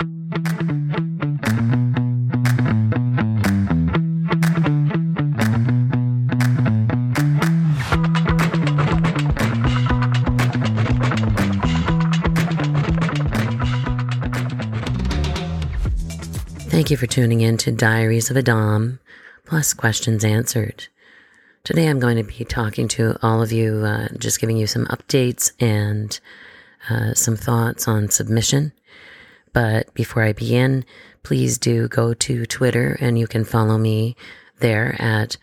Thank you for tuning in to Diaries of a Dom, plus questions answered. Today I'm going to be talking to all of you, just giving you some updates and some thoughts on submission. But before I begin, please do go to Twitter and you can follow me there at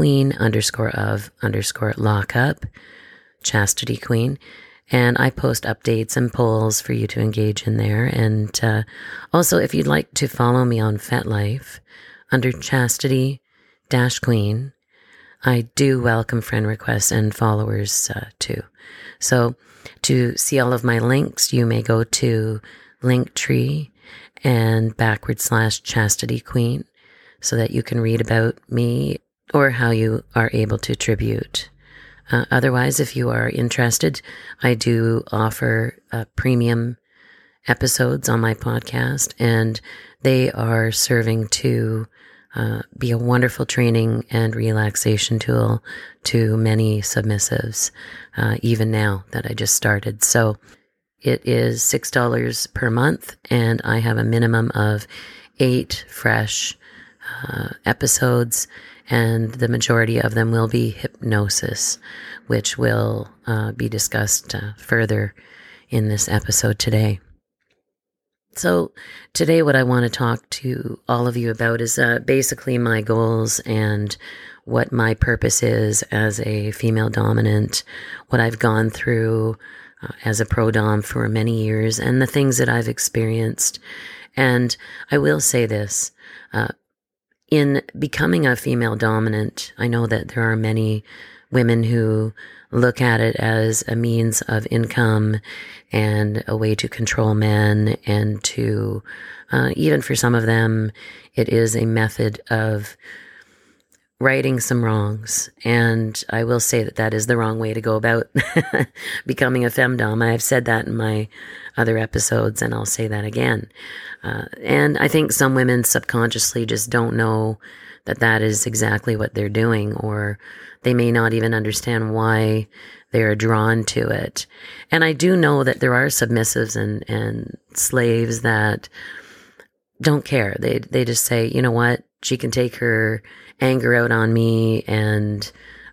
queen_of_lockup, Chastity Queen. And I post updates and polls for you to engage in there. And also, if you'd like to follow me on FetLife under Chastity-Queen, I do welcome friend requests and followers too. So to see all of my links, you may go to Linktree and /Chastity Queen so that you can read about me or how you are able to tribute. Otherwise, if you are interested, I do offer premium episodes on my podcast, and they are serving to be a wonderful training and relaxation tool to many submissives, even now that I just started. So it is $6 per month, and I have a minimum of 8 fresh episodes, and the majority of them will be hypnosis, which will be discussed further in this episode today. So today what I want to talk to all of you about is basically my goals and what my purpose is as a female dominant, what I've gone through as a pro-dom for many years, and the things that I've experienced. And I will say this, in becoming a female dominant, I know that there are many women who look at it as a means of income and a way to control men, and to, even for some of them, it is a method of righting some wrongs. And I will say that that is the wrong way to go about becoming a femdom. I've said that in my other episodes, and I'll say that again. And I think some women subconsciously just don't know that that is exactly what they're doing, or they may not even understand why they are drawn to it. And I do know that there are submissives and slaves that don't care. They just say, you know what, she can take her anger out on me, and,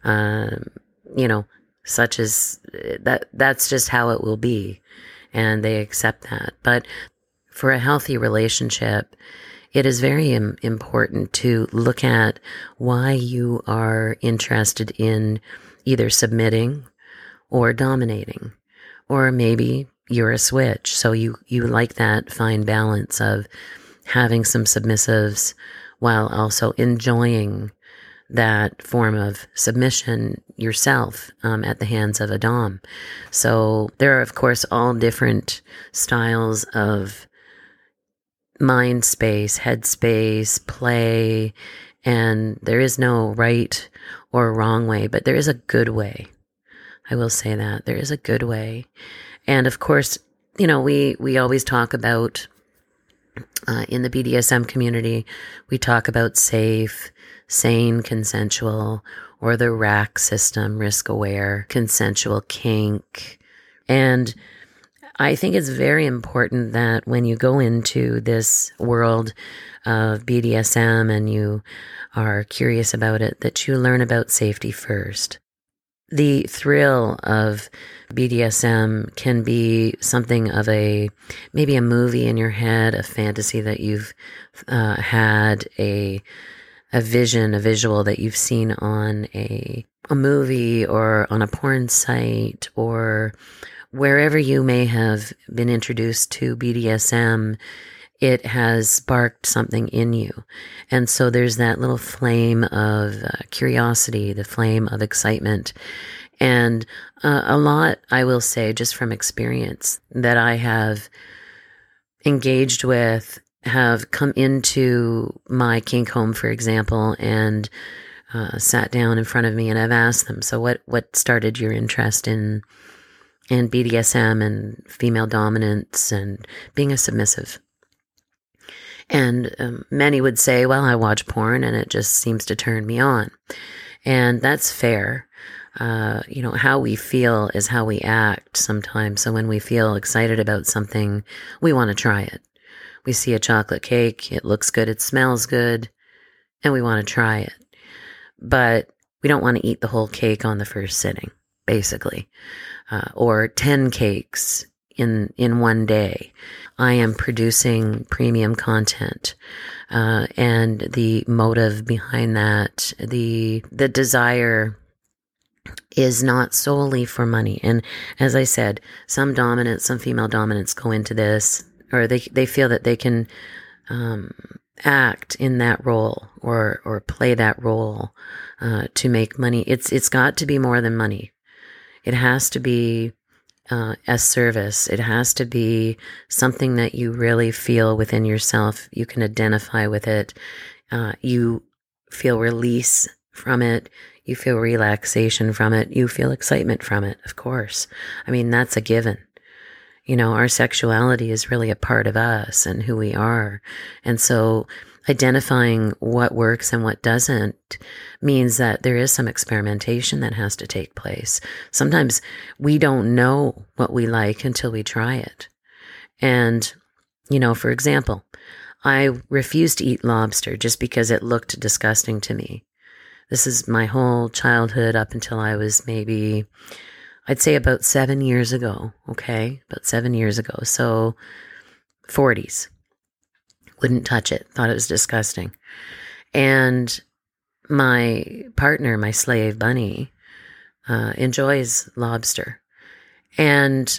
such as that's just how it will be. And they accept that. But for a healthy relationship, it is very important to look at why you are interested in either submitting or dominating, or maybe you're a switch. So you like that fine balance of having some submissives while also enjoying that form of submission yourself at the hands of a dom. So there are, of course, all different styles of mind space, head space, play, and there is no right or wrong way, but there is a good way. I will say that. There is a good way. And of course, we always talk about, in the BDSM community, we talk about safe, sane, consensual, or the RAC system, risk-aware, consensual kink. And I think it's very important that when you go into this world of BDSM and you are curious about it, that you learn about safety first. The thrill of BDSM can be something of maybe a movie in your head, a fantasy that you've had, a visual that you've seen on a movie or on a porn site, or wherever you may have been introduced to BDSM. It has sparked something in you. And so there's that little flame of curiosity, the flame of excitement. And a lot, I will say, just from experience, that I have engaged with, have come into my kink home, for example, and sat down in front of me, and I've asked them, so what started your interest in BDSM and female dominance and being a submissive? And many would say, well, I watch porn and it just seems to turn me on. And that's fair. How we feel is how we act sometimes. So when we feel excited about something, we want to try it. We see a chocolate cake, it looks good, it smells good, and we want to try it. But we don't want to eat the whole cake on the first sitting, basically, or 10 cakes in one day. I am producing premium content, and the motive behind that, the desire is not solely for money. And as I said, some female dominants go into this, or they feel that they can act in that role or play that role to make money. It's got to be more than money. It has to be a service. It has to be something that you really feel within yourself. You can identify with it. You feel release from it. You feel relaxation from it. You feel excitement from it, of course. I mean, that's a given. Our sexuality is really a part of us and who we are. And so identifying what works and what doesn't means that there is some experimentation that has to take place. Sometimes we don't know what we like until we try it. And, for example, I refused to eat lobster just because it looked disgusting to me. This is my whole childhood up until I was maybe, I'd say about 7 years ago. Okay. About 7 years ago. So 40s. Wouldn't touch it. Thought it was disgusting. And my partner, my slave Bunny, enjoys lobster. And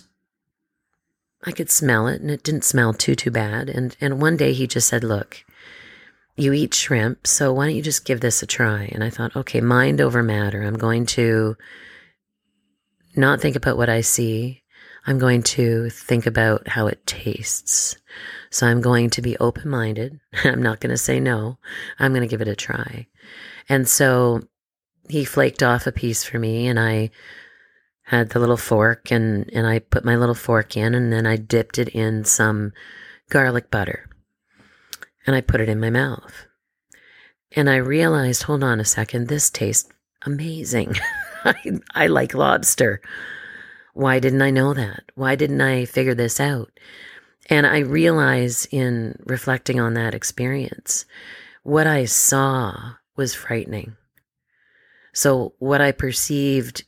I could smell it, and it didn't smell too bad. And one day he just said, look, you eat shrimp, so why don't you just give this a try? And I thought, okay, mind over matter. I'm going to not think about what I see. I'm going to think about how it tastes. So I'm going to be open-minded. I'm not going to say no. I'm going to give it a try. And so he flaked off a piece for me, and I had the little fork, and I put my little fork in, and then I dipped it in some garlic butter. And I put it in my mouth. And I realized, hold on a second, this tastes amazing. I like lobster. Why didn't I know that? Why didn't I figure this out? And I realize in reflecting on that experience, what I saw was frightening. So what I perceived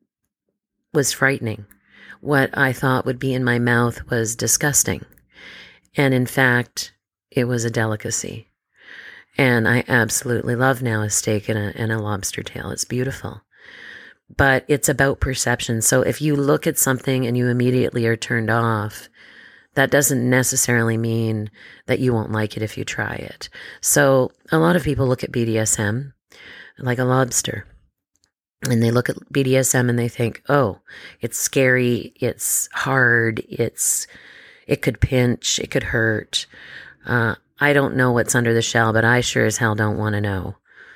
was frightening. What I thought would be in my mouth was disgusting. And in fact, it was a delicacy. And I absolutely love now a steak and a lobster tail. It's beautiful. But it's about perception. So if you look at something and you immediately are turned off, that doesn't necessarily mean that you won't like it if you try it. So a lot of people look at BDSM like a lobster. And they look at BDSM and they think, oh, it's scary, it's hard, it could pinch, it could hurt. I don't know what's under the shell, but I sure as hell don't want to know.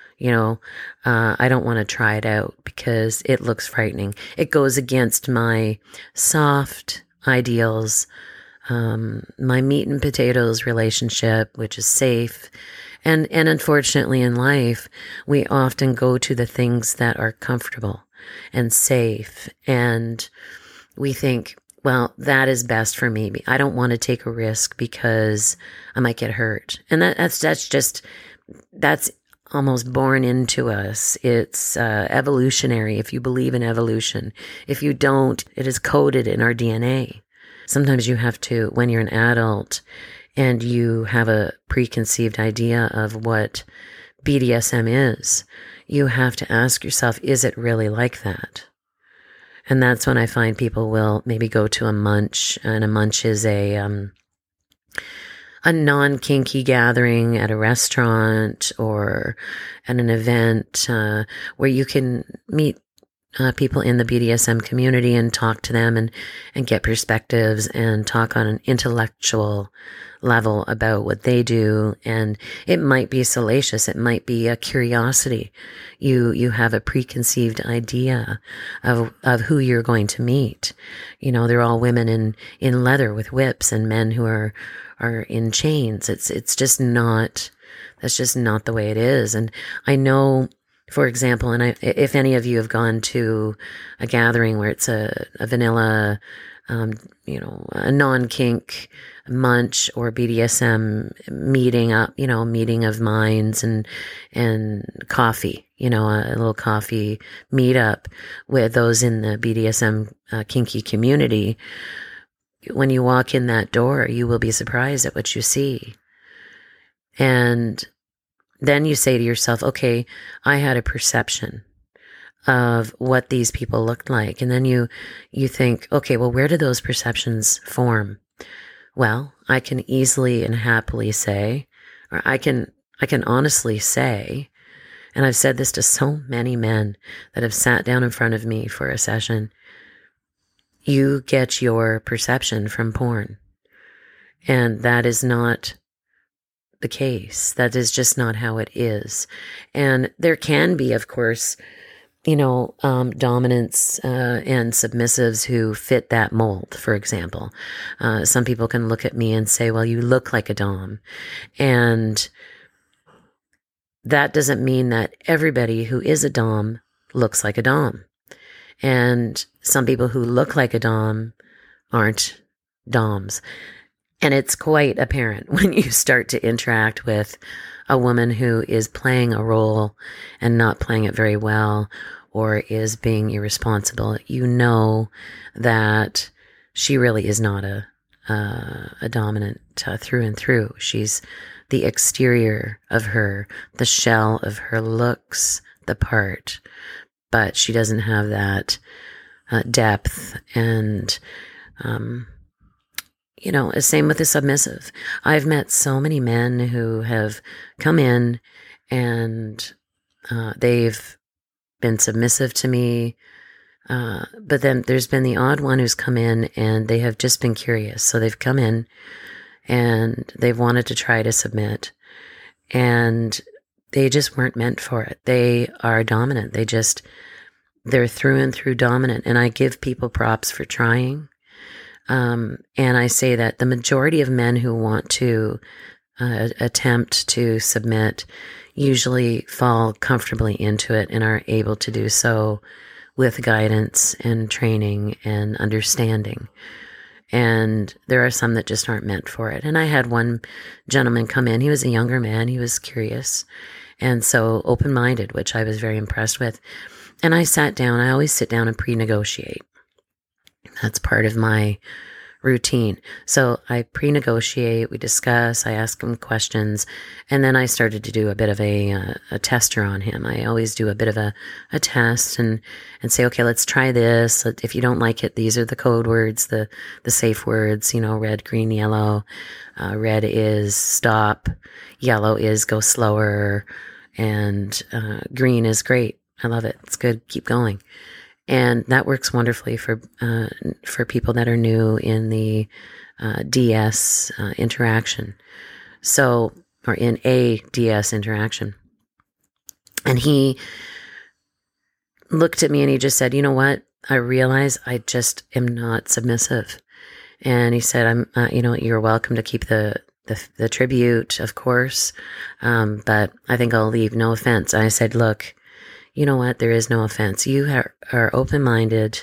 I don't want to try it out because it looks frightening. It goes against my soft ideals, my meat and potatoes relationship, which is safe. And unfortunately in life, we often go to the things that are comfortable and safe. And we think, well, that is best for me. I don't want to take a risk because I might get hurt. And that's almost born into us. It's evolutionary if you believe in evolution. If you don't, it is coded in our DNA. Sometimes you have to, when you're an adult and you have a preconceived idea of what BDSM is, you have to ask yourself, is it really like that? And that's when I find people will maybe go to a munch, and a munch is a non-kinky gathering at a restaurant or at an event where you can meet people in the BDSM community and talk to them and get perspectives and talk on an intellectual level about what they do. And it might be salacious. It might be a curiosity. You have a preconceived idea of who you're going to meet. They're all women in leather with whips and men who are in chains. It's just not, that's just not the way it is. And I know, for example, and if any of you have gone to a gathering where it's a vanilla, a non-kink munch or BDSM meeting of minds and coffee, a little coffee meetup with those in the BDSM kinky community, when you walk in that door, you will be surprised at what you see. And then you say to yourself, okay, I had a perception of what these people looked like. And then you think, okay, well, where do those perceptions form? Well, I can easily and happily say, or I can honestly say, and I've said this to so many men that have sat down in front of me for a session, you get your perception from porn. And that is not the case. That is just not how it is. And there can be, of course, dominants and submissives who fit that mold, for example. Some people can look at me and say, well, you look like a dom. And that doesn't mean that everybody who is a dom looks like a dom. And some people who look like a dom aren't doms. And it's quite apparent when you start to interact with a woman who is playing a role and not playing it very well, or is being irresponsible. You know that she really is not a dominant through and through. She's the exterior of her, the shell of her looks the part, but she doesn't have that depth and same with the submissive. I've met so many men who have come in and they've been submissive to me, but then there's been the odd one who's come in and they have just been curious. So they've come in and they've wanted to try to submit, and they just weren't meant for it. They are dominant. They're through and through dominant. And I give people props for trying. And I say that the majority of men who want to attempt to submit usually fall comfortably into it and are able to do so with guidance and training and understanding. And there are some that just aren't meant for it. And I had one gentleman come in. He was a younger man. He was curious and so open-minded, which I was very impressed with. And I sat down. I always sit down and pre-negotiate. That's part of my routine. So I pre-negotiate, we discuss, I ask him questions, and then I started to do a bit of a tester on him. I always do a bit of a test and say, okay, let's try this. If you don't like it, these are the code words, the safe words, red, green, yellow. Red is stop, yellow is go slower, and green is great. I love it. It's good. Keep going. And that works wonderfully for people that are new in the DS interaction. So, or in a DS interaction. And he looked at me and he just said, you know what? I realize I just am not submissive. And he said, you're welcome to keep the tribute, of course. But I think I'll leave. No offense. I said, look, you know what? There is no offense. You are open-minded.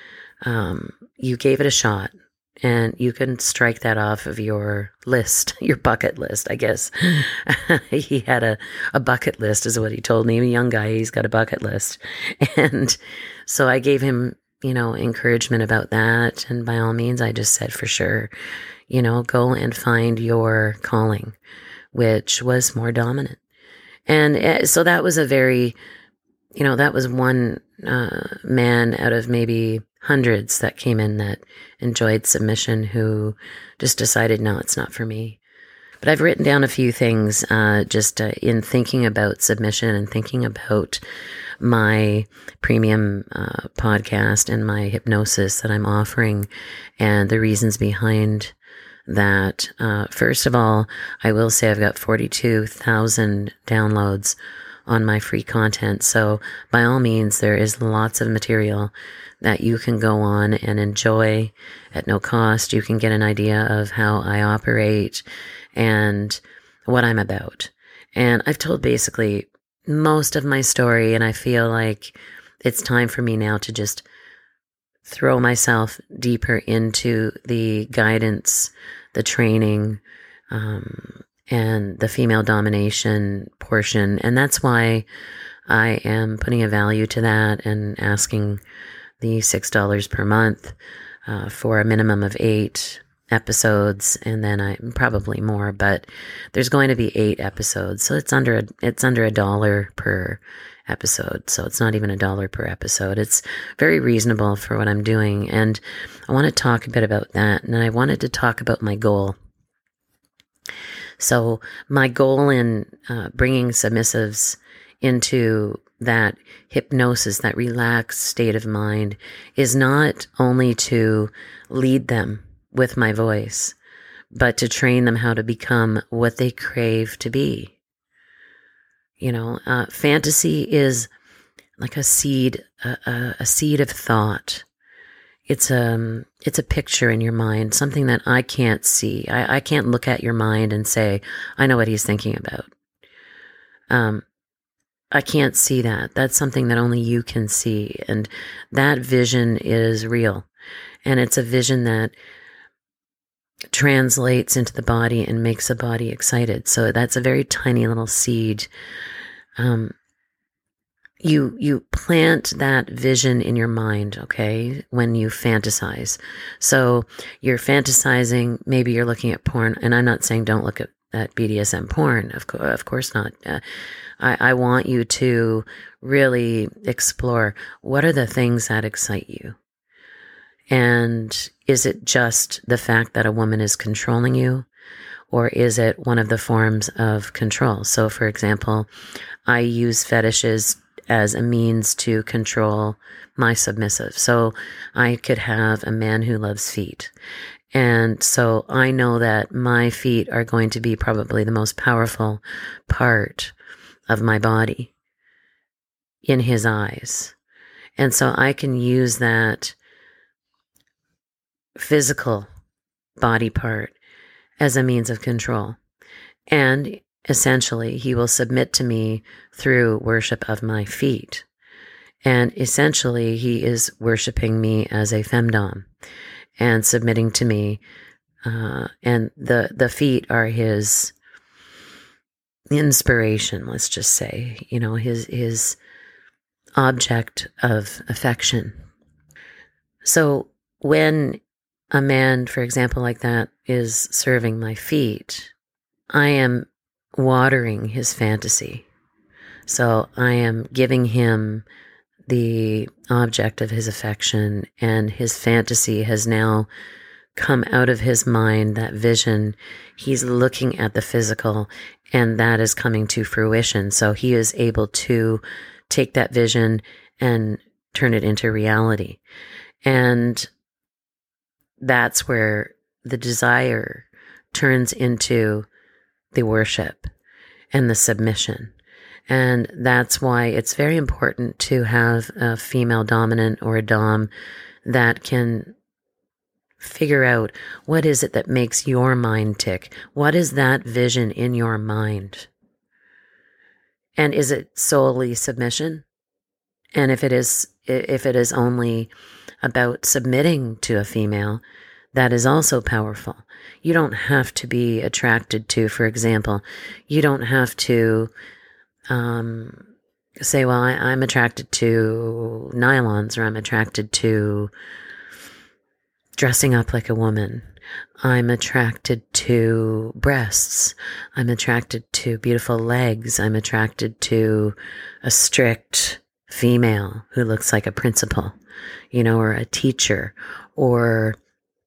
You gave it a shot, and you can strike that off of your list, your bucket list, I guess. He had a bucket list is what he told me. A young guy, he's got a bucket list. And so I gave him, encouragement about that. And by all means, I just said, for sure, go and find your calling, which was more dominant. And so that was a very... that was one man out of maybe hundreds that came in that enjoyed submission who just decided, no, it's not for me. But I've written down a few things just in thinking about submission and thinking about my premium podcast and my hypnosis that I'm offering and the reasons behind that. First of all, I will say I've got 42,000 downloads on my free content. So by all means, there is lots of material that you can go on and enjoy at no cost. You can get an idea of how I operate and what I'm about. And I've told basically most of my story, and I feel like it's time for me now to just throw myself deeper into the guidance, the training, and the female domination portion. And that's why I am putting a value to that and asking the $6 per month for a minimum of 8 episodes, and then I'm probably more, but there's going to be 8 episodes. So it's under $1 per episode. So it's not even $1 per episode. It's very reasonable for what I'm doing. And I want to talk a bit about that. And I wanted to talk about my goal. So my goal in bringing submissives into that hypnosis, that relaxed state of mind, is not only to lead them with my voice, but to train them how to become what they crave to be. You know, fantasy is like a seed of thought. It's a picture in your mind, something that I can't see. I can't look at your mind and say, I know what he's thinking about. I can't see that. That's something that only you can see. And that vision is real. And it's a vision that translates into the body and makes the body excited. So that's a very tiny little seed. You plant that vision in your mind, okay, when you fantasize. So you're fantasizing, maybe you're looking at porn, and I'm not saying don't look at BDSM porn, of course not. I want you to really explore, what are the things that excite you? And is it just the fact that a woman is controlling you? Or is it one of the forms of control? So, for example, I use fetishes as a means to control my submissive. So I could have a man who loves feet. And so I know that my feet are going to be probably the most powerful part of my body in his eyes. And so I can use that physical body part as a means of control. And essentially, he will submit to me through worship of my feet. And essentially, he is worshiping me as a femdom and submitting to me. And the feet are his inspiration, let's just say, you know, his object of affection. So when a man, for example, like that is serving my feet, I am watering his fantasy. So I am giving him the object of his affection, and his fantasy has now come out of his mind, that vision. He's looking at the physical, and that is coming to fruition. So he is able to take that vision and turn it into reality. And that's where the desire turns into the worship and the submission. And that's why it's very important to have a female dominant or a dom that can figure out, what is it that makes your mind tick? What is that vision in your mind? And is it solely submission? And if it is only about submitting to a female, that is also powerful. You don't have to be attracted to, for example, you don't have to say, well, I'm attracted to nylons, or I'm attracted to dressing up like a woman. I'm attracted to breasts. I'm attracted to beautiful legs. I'm attracted to a strict female who looks like a principal, you know, or a teacher, or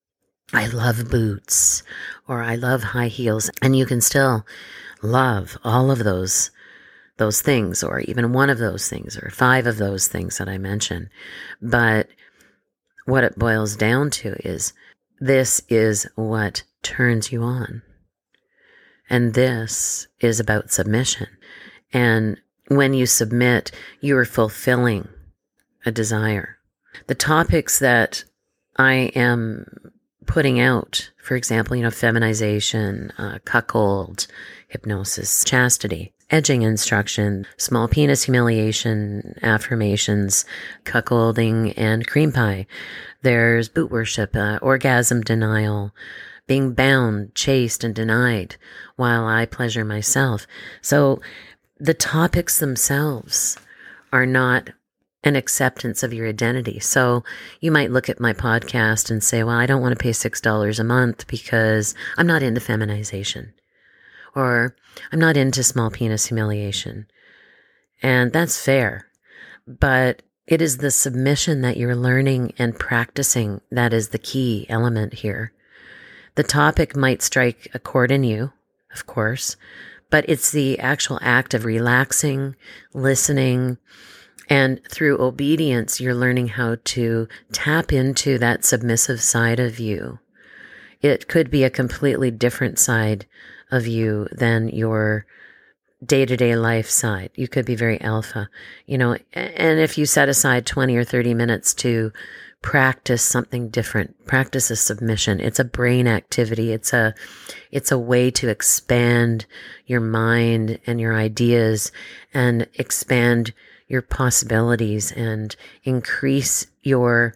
I love boots, or I love high heels. And you can still love all of those things, or even one of those things, or 5 of those things that I mentioned. But what it boils down to is this is what turns you on. And this is about submission. And when you submit, you are fulfilling a desire. The topics that I am putting out, for example, feminization, cuckold, hypnosis, chastity, edging instruction, small penis humiliation, affirmations, cuckolding, and cream pie. There's boot worship, orgasm denial, being bound, chased, and denied while I pleasure myself. So the topics themselves are not an acceptance of your identity. So you might look at my podcast and say, well, I don't want to pay $6 a month because I'm not into feminization, or I'm not into small penis humiliation. And that's fair. But it is the submission that you're learning and practicing that is the key element here. The topic might strike a chord in you, of course, but it's the actual act of relaxing, listening, and through obedience, you're learning how to tap into that submissive side of you. It could be a completely different side of you than your day-to-day life side. You could be very alpha, and if you set aside 20 or 30 minutes to practice something different, practice a submission. It's a brain activity. It's a way to expand your mind and your ideas and expand your possibilities and increase your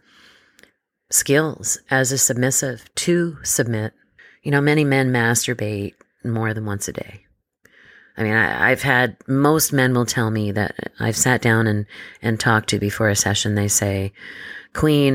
skills as a submissive to submit. Many men masturbate more than once a day. I mean, I've had, most men will tell me that I've sat down and talked to before a session. They say, Queen,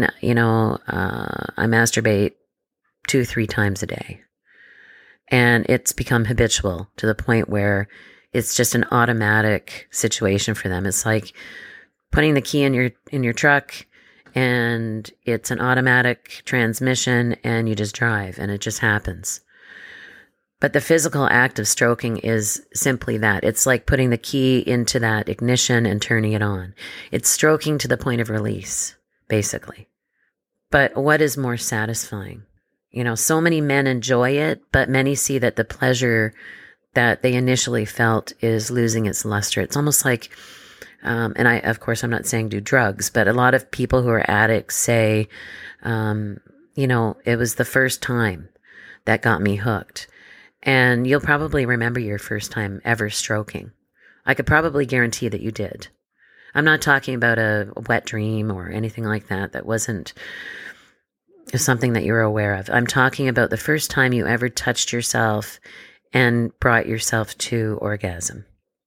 I masturbate 2-3 times a day. And it's become habitual to the point where it's just an automatic situation for them. It's like putting the key in your truck, and it's an automatic transmission, and you just drive, and it just happens. But the physical act of stroking is simply that. It's like putting the key into that ignition and turning it on. It's stroking to the point of release, basically. But what is more satisfying? So many men enjoy it, but many see that the pleasure that they initially felt is losing its luster. It's almost like, and I'm not saying do drugs, but a lot of people who are addicts say, it was the first time that got me hooked. And you'll probably remember your first time ever stroking. I could probably guarantee that you did. I'm not talking about a wet dream or anything like that. That wasn't something that you were aware of. I'm talking about the first time you ever touched yourself and brought yourself to orgasm.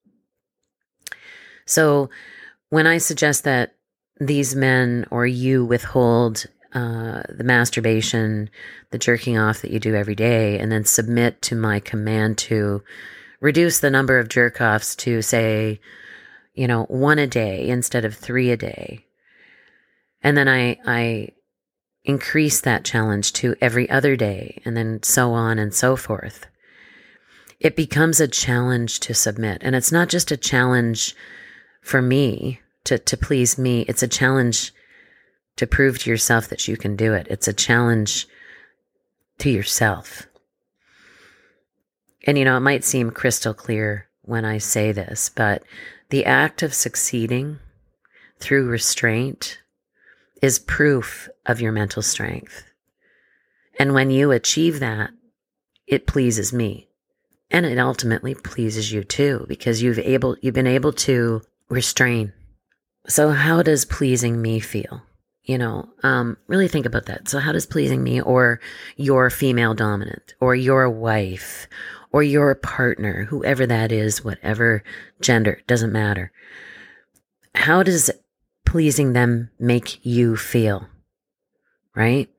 So when I suggest that these men or you withhold the masturbation, the jerking off that you do every day, and then submit to my command to reduce the number of jerk offs to, say, 1 a day instead of 3 a day. And then I increase that challenge to every other day, and then so on and so forth. It becomes a challenge to submit. And it's not just a challenge for me to please me. It's a challenge to prove to yourself that you can do it. It's a challenge to yourself. And, it might seem crystal clear when I say this, but the act of succeeding through restraint is proof of your mental strength. And when you achieve that, it pleases me. And it ultimately pleases you too, because you've been able to restrain. So how does pleasing me feel? Really think about that. So how does pleasing me, or your female dominant, or your wife, or your partner, whoever that is, whatever gender, doesn't matter. How does pleasing them make you feel? Right?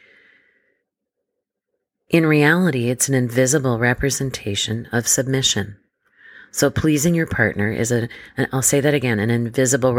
In reality, it's an invisible representation of submission. So pleasing your partner is and I'll say that again, an invisible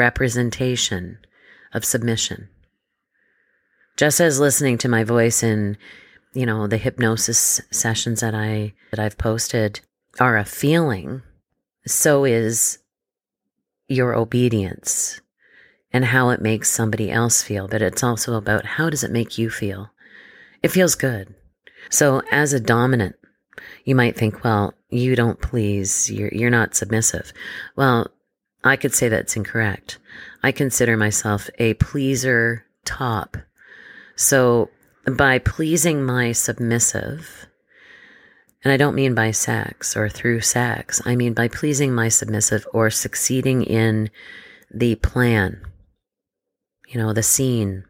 representation of submission. Just as listening to my voice in the hypnosis sessions that I've posted are a feeling, so is your obedience and how it makes somebody else feel. But it's also about, how does it make you feel? It feels good. So as a dominant, you might think, well, you don't please, you're not submissive. Well, I could say that's incorrect. I consider myself a pleaser top. So by pleasing my submissive, and I don't mean by sex or through sex, I mean by pleasing my submissive or succeeding in the plan, the scene,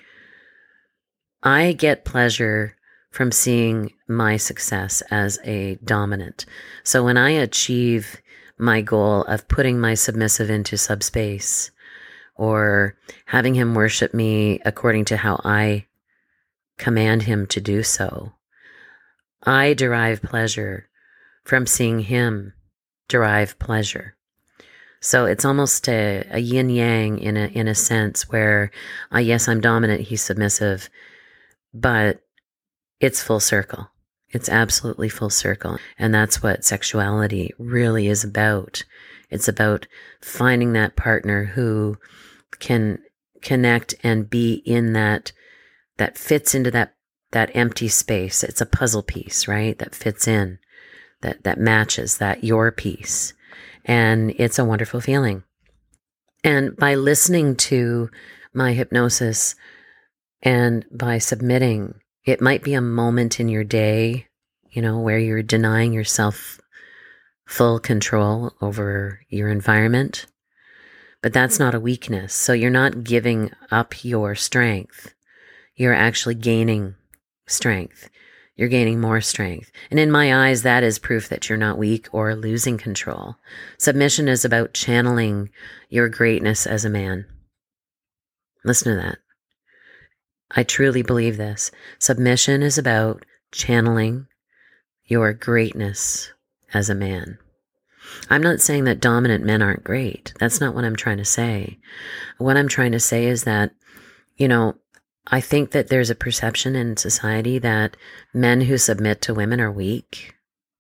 I get pleasure from seeing my success as a dominant. So when I achieve my goal of putting my submissive into subspace or having him worship me according to how I command him to do so, I derive pleasure from seeing him derive pleasure. So it's almost a yin yang in a sense where, yes, I'm dominant, he's submissive, but it's full circle. It's absolutely full circle. And that's what sexuality really is about. It's about finding that partner who can connect and be in that fits into that empty space. It's a puzzle piece, right? That fits in, that matches that your piece. And it's a wonderful feeling. And by listening to my hypnosis and by submitting, it might be a moment in your day, where you're denying yourself full control over your environment. But that's not a weakness. So you're not giving up your strength. You're actually gaining strength. You're gaining more strength. And in my eyes, that is proof that you're not weak or losing control. Submission is about channeling your greatness as a man. Listen to that. I truly believe this. Submission is about channeling your greatness as a man. I'm not saying that dominant men aren't great. That's not what I'm trying to say. What I'm trying to say is that, I think that there's a perception in society that men who submit to women are weak,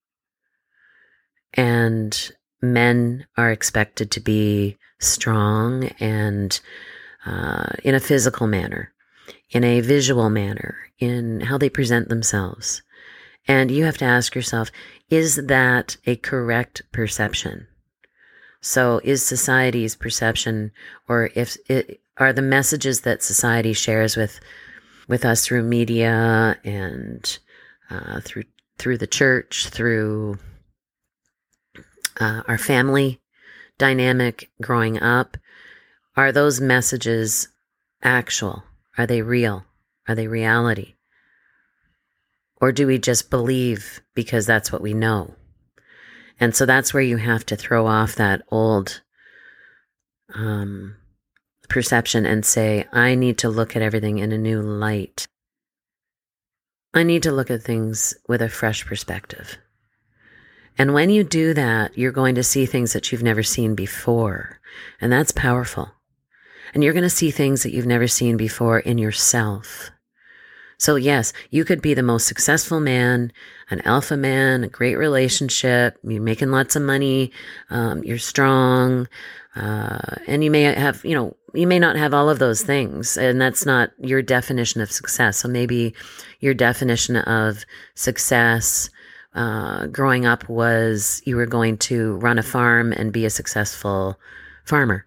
and men are expected to be strong and in a physical manner, in a visual manner, in how they present themselves. And you have to ask yourself, is that a correct perception? So is society's perception, or are the messages that society shares with us through media and through the church, through our family dynamic growing up, are those messages actual? Are they real? Are they reality? Or do we just believe because that's what we know? And so that's where you have to throw off that old perception and say, I need to look at everything in a new light. I need to look at things with a fresh perspective. And when you do that, you're going to see things that you've never seen before. And that's powerful. And you're going to see things that you've never seen before in yourself. So yes, you could be the most successful man, an alpha man, a great relationship, you're making lots of money, you're strong, and you may have, you may not have all of those things, and that's not your definition of success. So maybe your definition of success growing up was you were going to run a farm and be a successful farmer,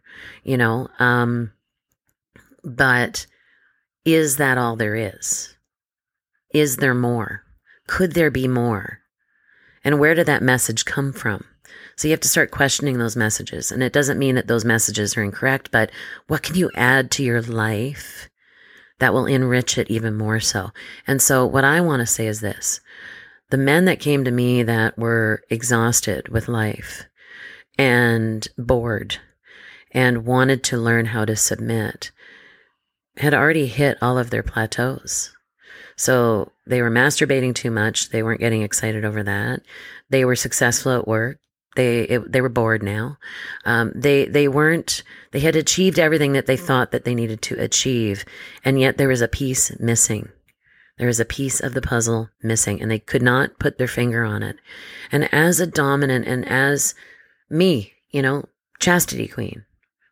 but is that all there is? Is there more? Could there be more? And where did that message come from? So you have to start questioning those messages. And it doesn't mean that those messages are incorrect, but what can you add to your life that will enrich it even more so? And so what I want to say is this. The men that came to me that were exhausted with life and bored and wanted to learn how to submit had already hit all of their plateaus. So they were masturbating too much. They weren't getting excited over that. They were successful at work. They were bored now. They had achieved everything that they thought that they needed to achieve. And yet there was a piece missing. There was a piece of the puzzle missing, and they could not put their finger on it. And as a dominant, and as me, chastity queen,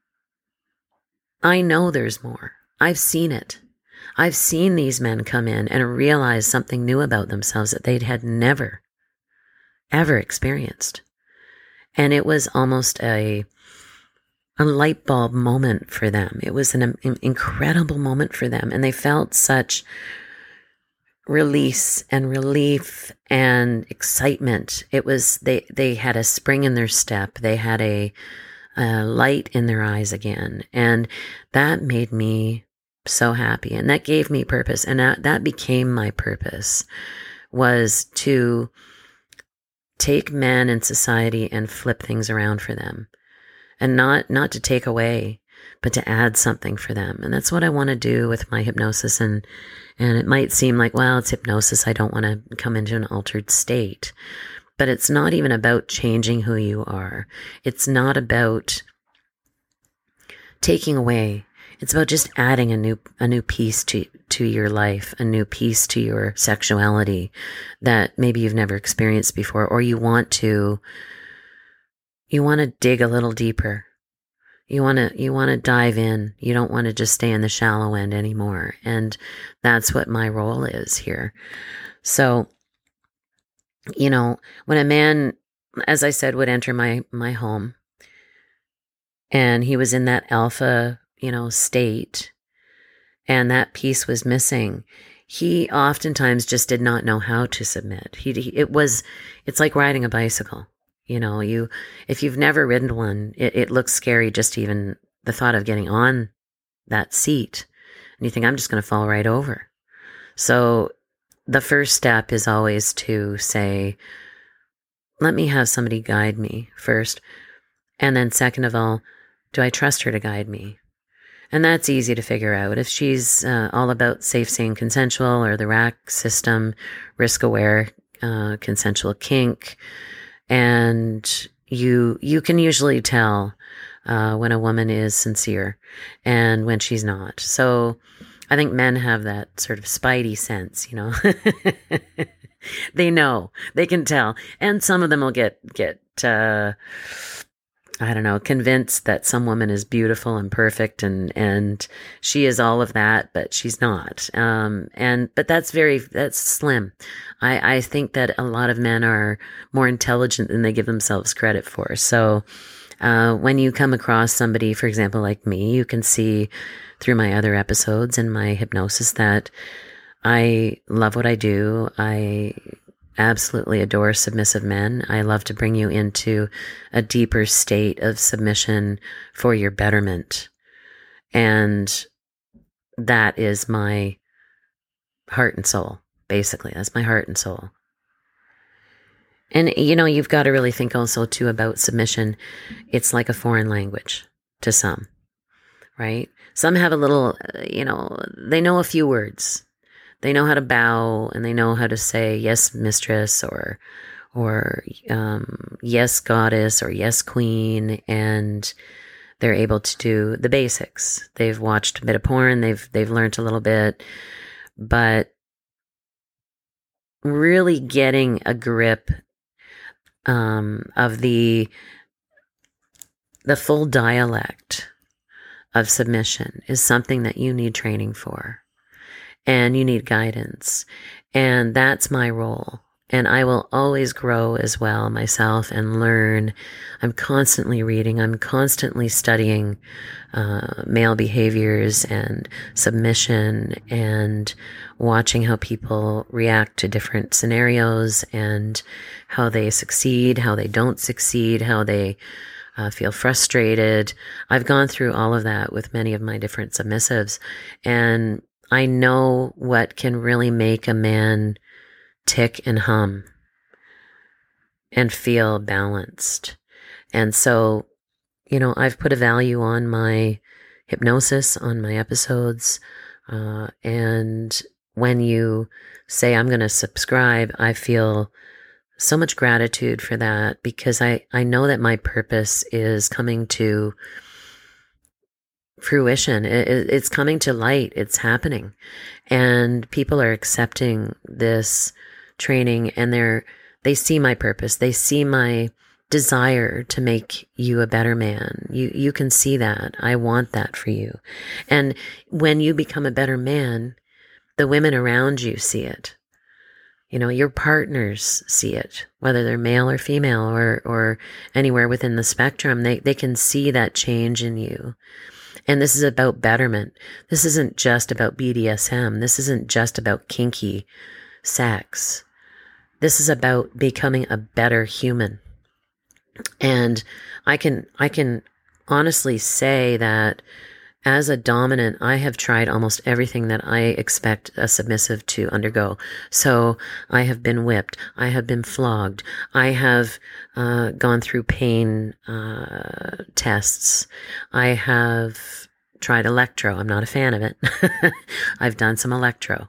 I know there's more. I've seen it. I've seen these men come in and realize something new about themselves that they had never, ever experienced. And it was almost a light bulb moment for them. It was an incredible moment for them. And they felt such release and relief and excitement. It was, they had a spring in their step. They had a light in their eyes again. And that made me so happy. And that gave me purpose. And that became my purpose, was to take men in society and flip things around for them. And not to take away, but to add something for them. And that's what I want to do with my hypnosis. And it might seem like, well, it's hypnosis. I don't want to come into an altered state. But it's not even about changing who you are. It's not about taking away. It's about just adding a new piece to your life, a new piece to your sexuality that maybe you've never experienced before, or you want to dig a little deeper. You want to dive in. You don't want to just stay in the shallow end anymore. And that's what my role is here. So, when a man, as I said, would enter my home, and he was in that alpha, state, and that piece was missing, he oftentimes just did not know how to submit. It's like riding a bicycle. If you've never ridden one, it looks scary, just even the thought of getting on that seat, and you think, I'm just going to fall right over. So the first step is always to say, let me have somebody guide me first. And then second of all, do I trust her to guide me? And that's easy to figure out. If she's all about safe, sane, consensual, or the RAC system, risk-aware, consensual kink, and you can usually tell when a woman is sincere and when she's not. So I think men have that sort of spidey sense, They know, they can tell. And some of them will get convinced that some woman is beautiful and perfect and she is all of that, but she's not. But that's slim. I think that a lot of men are more intelligent than they give themselves credit for. So, when you come across somebody, for example, like me, you can see through my other episodes and my hypnosis that I love what I do. I absolutely adore submissive men. I love to bring you into a deeper state of submission for your betterment. And that is my heart and soul, basically. That's my heart and soul. And, you've got to really think also, too, about submission. It's like a foreign language to some, right? Some have a little, they know a few words. They know how to bow, and they know how to say, yes, mistress, or yes, goddess, or yes, queen, and they're able to do the basics. They've watched a bit of porn. They've learned a little bit, but really getting a grip of the full dialect of submission is something that you need training for. And you need guidance. And that's my role. And I will always grow as well myself and learn. I'm constantly reading. I'm constantly studying male behaviors and submission and watching how people react to different scenarios and how they succeed, how they don't succeed, how they feel frustrated. I've gone through all of that with many of my different submissives. And I know what can really make a man tick and hum and feel balanced. And so, I've put a value on my hypnosis, on my episodes. And when you say I'm going to subscribe, I feel so much gratitude for that, because I know that my purpose is coming to fruition. It's coming to light. It's happening. And people are accepting this training, and they see my purpose. They see my desire to make you a better man. You can see that. I want that for you. And when you become a better man, the women around you see it. You know, your partners see it, whether they're male or female or anywhere within the spectrum. They can see that change in you. And this is about betterment. This isn't just about BDSM. This isn't just about kinky sex. This is about becoming a better human. And I can honestly say that as a dominant, I have tried almost everything that I expect a submissive to undergo. So I have been whipped. I have been flogged. I have gone through pain tests. I have tried electro. I'm not a fan of it. I've done some electro.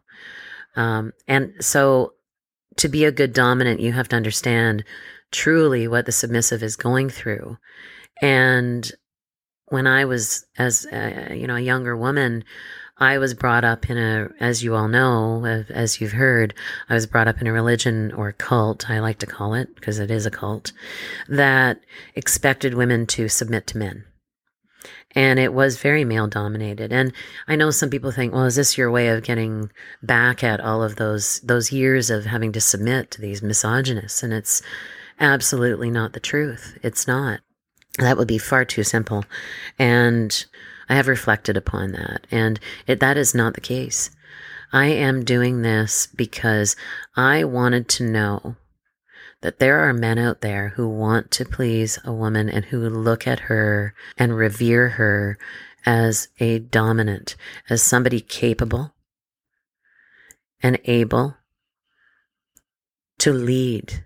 And so to be a good dominant, you have to understand truly what the submissive is going through. And when I was, as a younger woman, I was brought up in as you all know, as you've heard, I was brought up in a religion or cult, I like to call it, because it is a cult, that expected women to submit to men. And it was very male dominated. And I know some people think, well, is this your way of getting back at all of those years of having to submit to these misogynists? And it's absolutely not the truth. It's not. That would be far too simple. And I have reflected upon that. And that is not the case. I am doing this because I wanted to know that there are men out there who want to please a woman and who look at her and revere her as a dominant, as somebody capable and able to lead.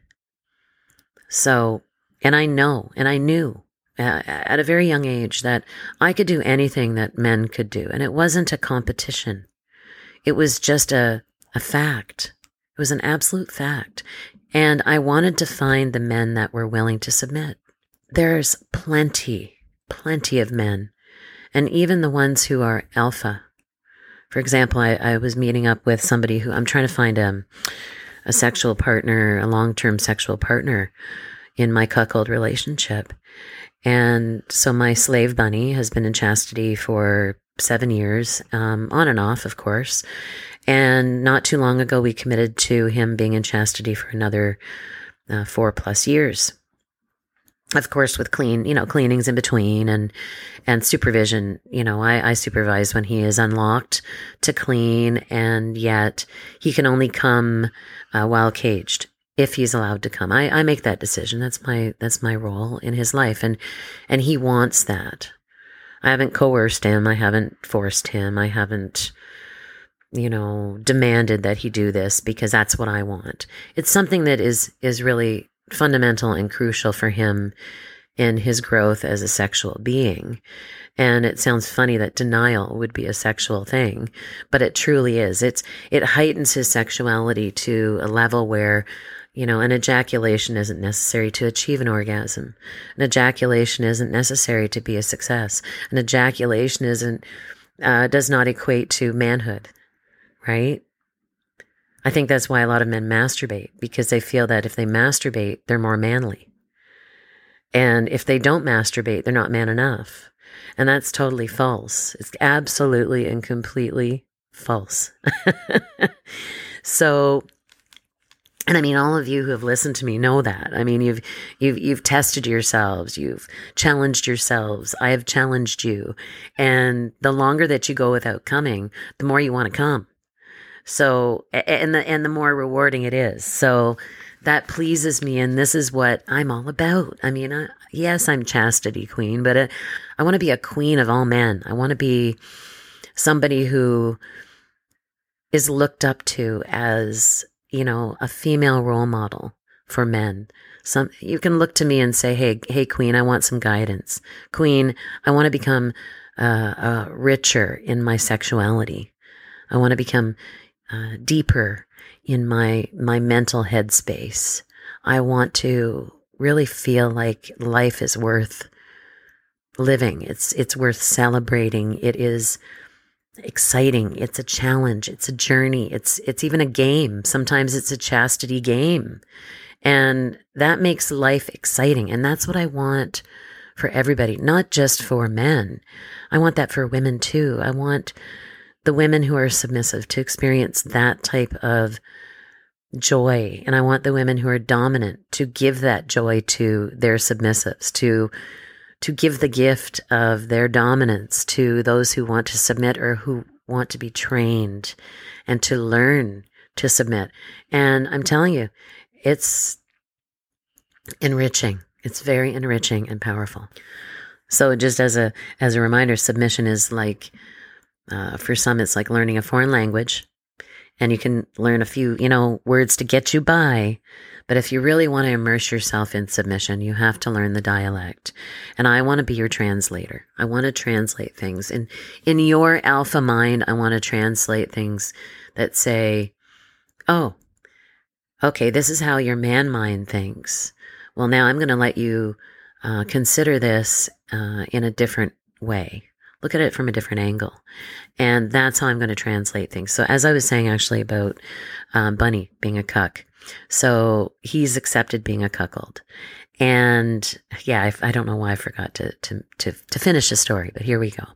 So, and I know, and I knew at a very young age that I could do anything that men could do. And it wasn't a competition. It was just a fact. It was an absolute fact. And I wanted to find the men that were willing to submit. There's plenty of men. And even the ones who are alpha. For example, I was meeting up with somebody who I'm trying to find a sexual partner, a long-term sexual partner in my cuckold relationship. And so my slave bunny has been in chastity for 7 years, on and off, of course. And not too long ago, we committed to him being in chastity for another 4+ years. Of course, with cleanings in between and supervision. I supervise when he is unlocked to clean, and yet he can only come while caged. If he's allowed to come, I make that decision. That's my role in his life. And he wants that. I haven't coerced him. I haven't forced him. I haven't, demanded that he do this because that's what I want. It's something that is really fundamental and crucial for him in his growth as a sexual being. And it sounds funny that denial would be a sexual thing, but it truly is. It heightens his sexuality to a level where an ejaculation isn't necessary to achieve an orgasm. An ejaculation isn't necessary to be a success. An ejaculation does not equate to manhood, right? I think that's why a lot of men masturbate, because they feel that if they masturbate, they're more manly. And if they don't masturbate, they're not man enough. And that's totally false. It's absolutely and completely false. So, and I mean, all of you who have listened to me know that. I mean, you've tested yourselves, you've challenged yourselves. I have challenged you. And the longer that you go without coming, the more you want to come. So, and the more rewarding it is. So that pleases me. And this is what I'm all about. I mean, yes, I'm chastity queen, but I want to be a queen of all men. I want to be somebody who is looked up to as, a female role model for men. You can look to me and say, hey, queen, I want some guidance. Queen, I want to become richer in my sexuality. I want to become deeper in my mental headspace. I want to really feel like life is worth living. It's worth celebrating. It is exciting. It's a challenge. It's a journey. It's even a game. Sometimes it's a chastity game. And that makes life exciting. And that's what I want for everybody, not just for men. I want that for women too. I want the women who are submissive to experience that type of joy. And I want the women who are dominant to give that joy to their submissives, to give the gift of their dominance to those who want to submit or who want to be trained and to learn to submit. And I'm telling you, it's enriching. It's very enriching and powerful. So just as a reminder, submission is like, for some, it's like learning a foreign language, and you can learn a few, words to get you by. But if you really want to immerse yourself in submission, you have to learn the dialect. And I want to be your translator. I want to translate things. In your alpha mind, I want to translate things that say, oh, okay, this is how your man mind thinks. Well, now I'm going to let you consider this in a different way. Look at it from a different angle. And that's how I'm going to translate things. So as I was saying actually about Bunny being a cuck, so he's accepted being a cuckold. And yeah, I don't know why I forgot to finish the story, but here we go.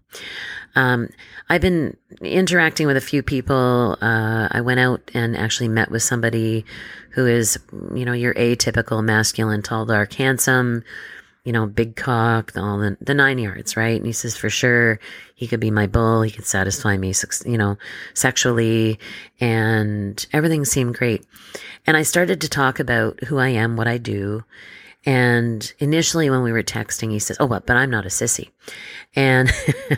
I've been interacting with a few people. I went out and actually met with somebody who is, your atypical masculine, tall, dark, handsome, big cock, all the 9 yards, right? And he says, for sure, he could be my bull. He could satisfy me, sexually, and everything seemed great. And I started to talk about who I am, what I do. And initially when we were texting, he says, oh, but I'm not a sissy. And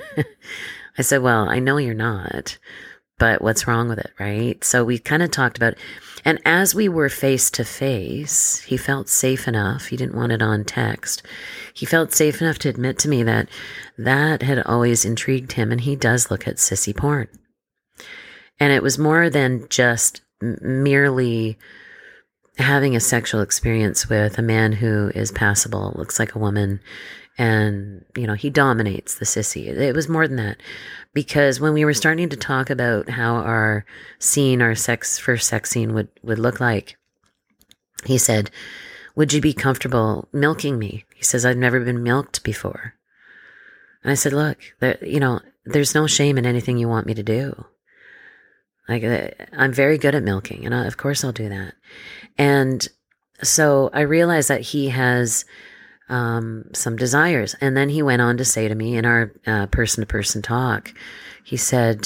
I said, well, I know you're not, but what's wrong with it, right? So we kind of talked about it. And as we were face to face, he felt safe enough. He didn't want it on text. He felt safe enough to admit to me that had always intrigued him. And he does look at sissy porn. And it was more than just merely having a sexual experience with a man who is passable, looks like a woman, and, he dominates the sissy. It was more than that. Because when we were starting to talk about how our first sex scene would look like, he said, would you be comfortable milking me? He says, I've never been milked before. And I said, look, there's no shame in anything you want me to do. Like, I'm very good at milking, and of course I'll do that. And so I realized that he has some desires. And then he went on to say to me in our person-to-person talk, he said,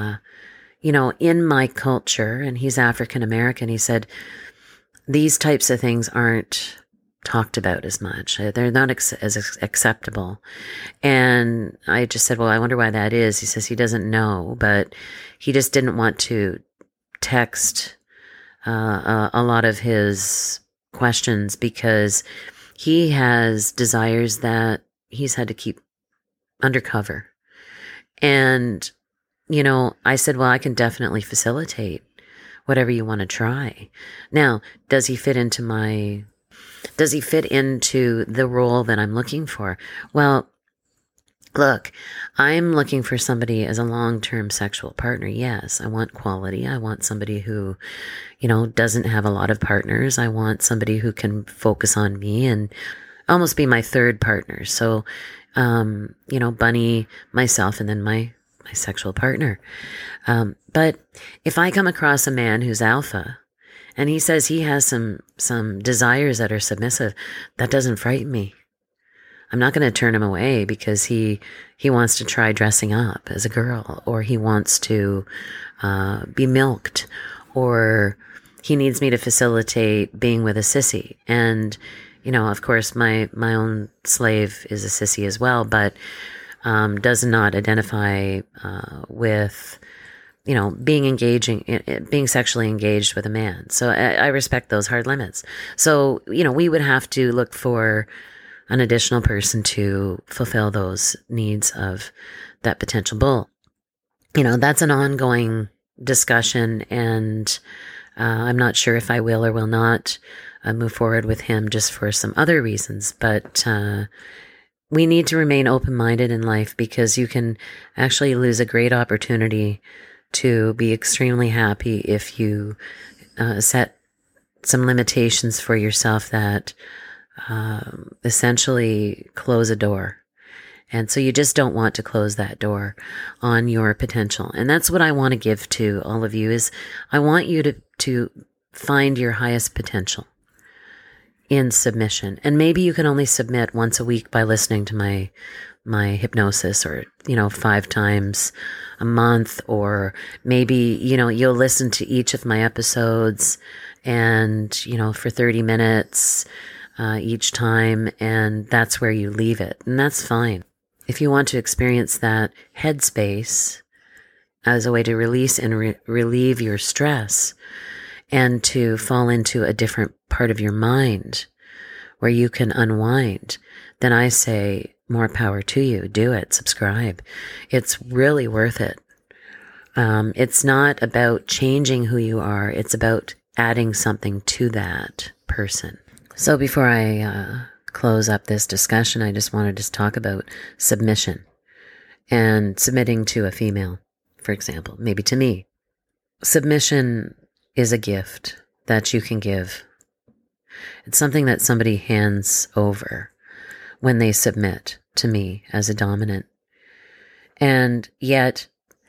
in my culture, and he's African-American, he said, these types of things aren't talked about as much. They're not as acceptable. And I just said, well, I wonder why that is. He says he doesn't know, but he just didn't want to text a lot of his questions because he has desires that he's had to keep undercover. And, I said, well, I can definitely facilitate whatever you want to try. Now, does he fit into the role that I'm looking for? Well, look, I'm looking for somebody as a long-term sexual partner. Yes, I want quality. I want somebody who, doesn't have a lot of partners. I want somebody who can focus on me and almost be my third partner. So, Bunny, myself, and then my sexual partner. But if I come across a man who's alpha and he says he has some desires that are submissive, that doesn't frighten me. I'm not going to turn him away because he wants to try dressing up as a girl, or he wants to be milked, or he needs me to facilitate being with a sissy. And, of course, my own slave is a sissy as well, but does not identify with, being sexually engaged with a man. So I respect those hard limits. So, we would have to look for an additional person to fulfill those needs of that potential bull. That's an ongoing discussion, and I'm not sure if I will or will not move forward with him just for some other reasons. But we need to remain open-minded in life, because you can actually lose a great opportunity to be extremely happy if you set some limitations for yourself that essentially close a door. And so you just don't want to close that door on your potential. And that's what I want to give to all of you, is I want you to find your highest potential in submission. And maybe you can only submit once a week by listening to my hypnosis, or, 5 times a month, or maybe, you'll listen to each of my episodes and, for 30 minutes each time, and that's where you leave it. And that's fine. If you want to experience that headspace as a way to release and relieve your stress, and to fall into a different part of your mind where you can unwind, then I say more power to you. Do it. Subscribe. It's really worth it. It's not about changing who you are. It's about adding something to that person. So before I close up this discussion, I just wanted to talk about submission and submitting to a female, for example, maybe to me. Submission is a gift that you can give. It's something that somebody hands over when they submit to me as a dominant. And yet,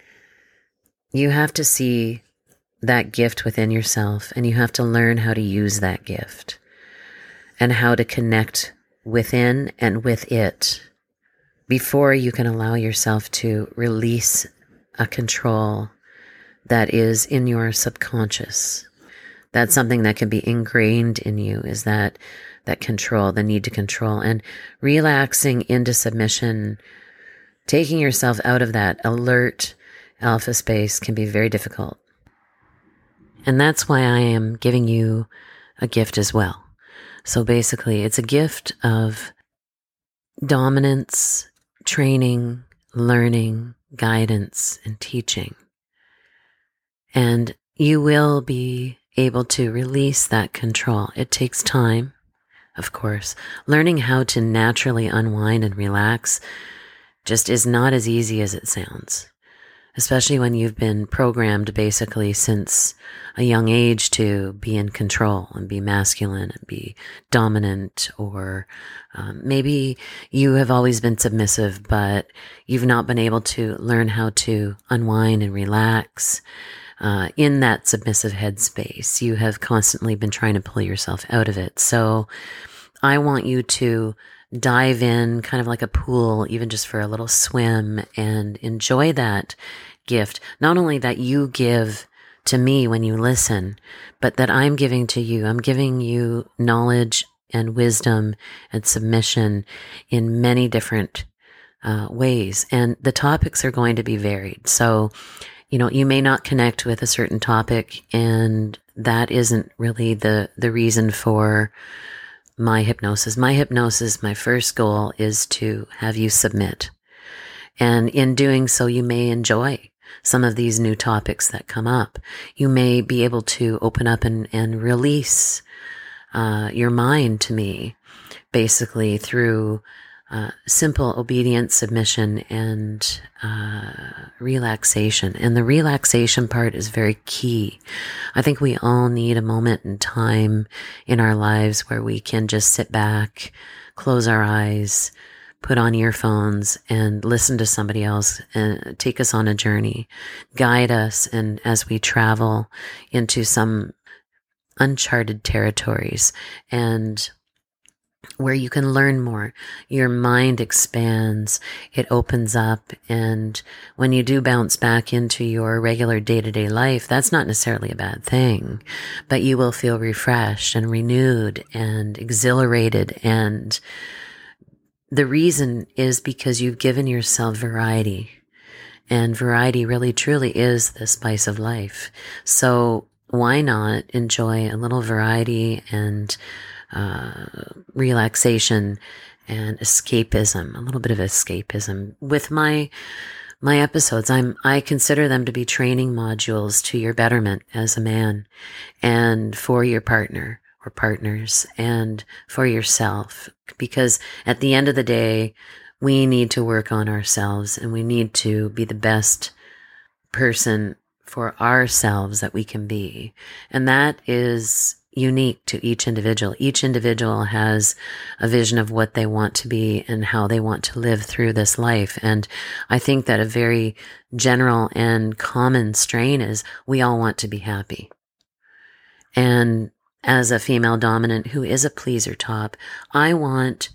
you have to see that gift within yourself, and you have to learn how to use that gift and how to connect within and with it before you can allow yourself to release a control that is in your subconscious. That's something that can be ingrained in you, is that control, the need to control, and relaxing into submission, taking yourself out of that alert alpha space can be very difficult. And that's why I am giving you a gift as well. So basically, it's a gift of dominance, training, learning, guidance, and teaching. And you will be able to release that control. It takes time, of course. Learning how to naturally unwind and relax just is not as easy as it sounds, especially when you've been programmed basically since a young age to be in control and be masculine and be dominant, or maybe you have always been submissive, but you've not been able to learn how to unwind and relax in that submissive headspace. You have constantly been trying to pull yourself out of it. So I want you to dive in kind of like a pool, even just for a little swim, and enjoy that gift. Not only that you give to me when you listen, but that I'm giving to you. I'm giving you knowledge and wisdom and submission in many different ways. And the topics are going to be varied. So, you may not connect with a certain topic, and that isn't really the reason for my hypnosis. My first goal is to have you submit. And in doing so, you may enjoy some of these new topics that come up. You may be able to open up and release your mind to me, basically through simple obedience, submission, and relaxation. And the relaxation part is very key. I think we all need a moment in time in our lives where we can just sit back, close our eyes, put on earphones, and listen to somebody else and take us on a journey, guide us, and as we travel into some uncharted territories, and where you can learn more, your mind expands, it opens up, and when you do bounce back into your regular day-to-day life, that's not necessarily a bad thing, but you will feel refreshed and renewed and exhilarated. And the reason is because you've given yourself variety, and variety really truly is the spice of life. So why not enjoy a little variety and relaxation and escapism, a little bit of escapism with my episodes. I consider them to be training modules to your betterment as a man and for your partner or partners, and for yourself. Because at the end of the day, we need to work on ourselves, and we need to be the best person for ourselves that we can be. And that is unique to each individual. Each individual has a vision of what they want to be and how they want to live through this life. And I think that a very general and common strain is we all want to be happy. And as a female dominant who is a pleaser top, I want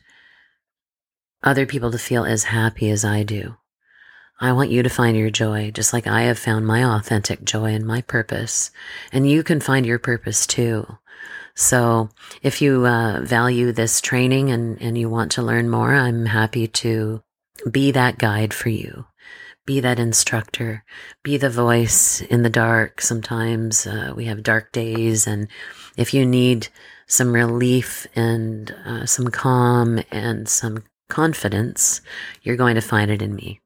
other people to feel as happy as I do. I want you to find your joy, just like I have found my authentic joy and my purpose. And you can find your purpose too. So if you value this training and you want to learn more, I'm happy to be that guide for you. Be that instructor. Be the voice in the dark. Sometimes we have dark days, and if you need some relief and some calm and some confidence, you're going to find it in me.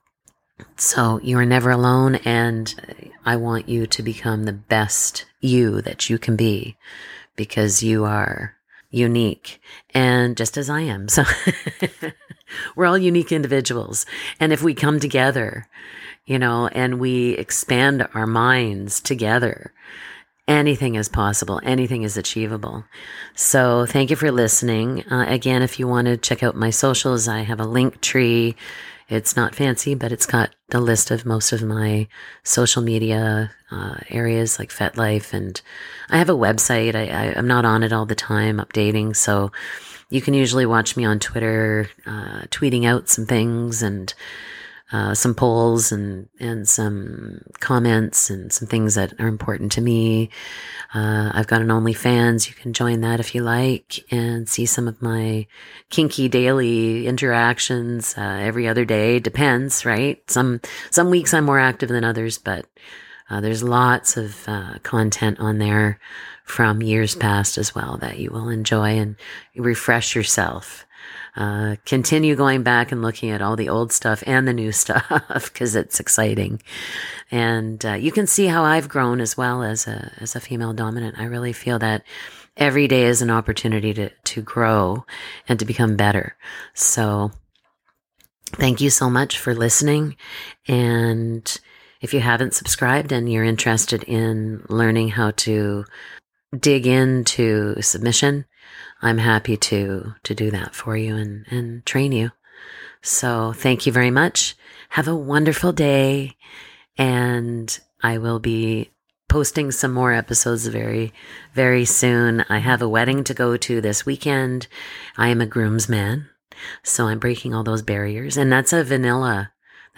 So you are never alone, and I want you to become the best you that you can be, because you are unique, and just as I am. So we're all unique individuals. And if we come together, and we expand our minds together, anything is possible. Anything is achievable. So thank you for listening. Again, if you want to check out my socials, I have a link tree. It's not fancy, but it's got the list of most of my social media areas like FetLife. And I have a website. I'm not on it all the time, updating. So you can usually watch me on Twitter, tweeting out some things and some polls and some comments and some things that are important to me. I've got an OnlyFans. You can join that if you like and see some of my kinky daily interactions every other day. Depends, right? Some weeks I'm more active than others, but there's lots of content on there from years past as well that you will enjoy and refresh yourself. Continue going back and looking at all the old stuff and the new stuff because it's exciting. And you can see how I've grown as well as a female dominant. I really feel that every day is an opportunity to grow and to become better. So thank you so much for listening. And if you haven't subscribed and you're interested in learning how to dig into submission, I'm happy to do that for you and train you. So thank you very much. Have a wonderful day. And I will be posting some more episodes very, very soon. I have a wedding to go to this weekend. I am a groomsman, so I'm breaking all those barriers. And that's a vanilla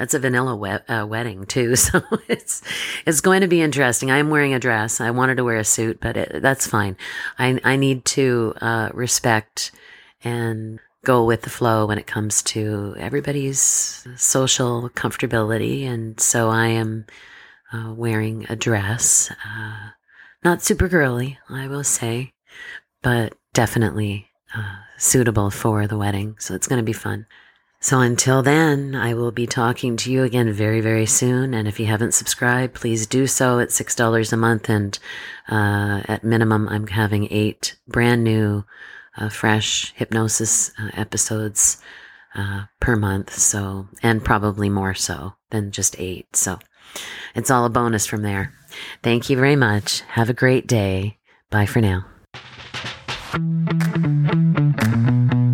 wedding too. So it's going to be interesting. I'm wearing a dress. I wanted to wear a suit, but that's fine. I need to respect and go with the flow when it comes to everybody's social comfortability. And so I am wearing a dress, not super girly, I will say, but definitely suitable for the wedding. So it's going to be fun. So until then, I will be talking to you again very, very soon. And if you haven't subscribed, please do so. It's $6 a month. And at minimum, I'm having 8 brand new, fresh hypnosis episodes per month. So, and probably more so than just 8. So it's all a bonus from there. Thank you very much. Have a great day. Bye for now.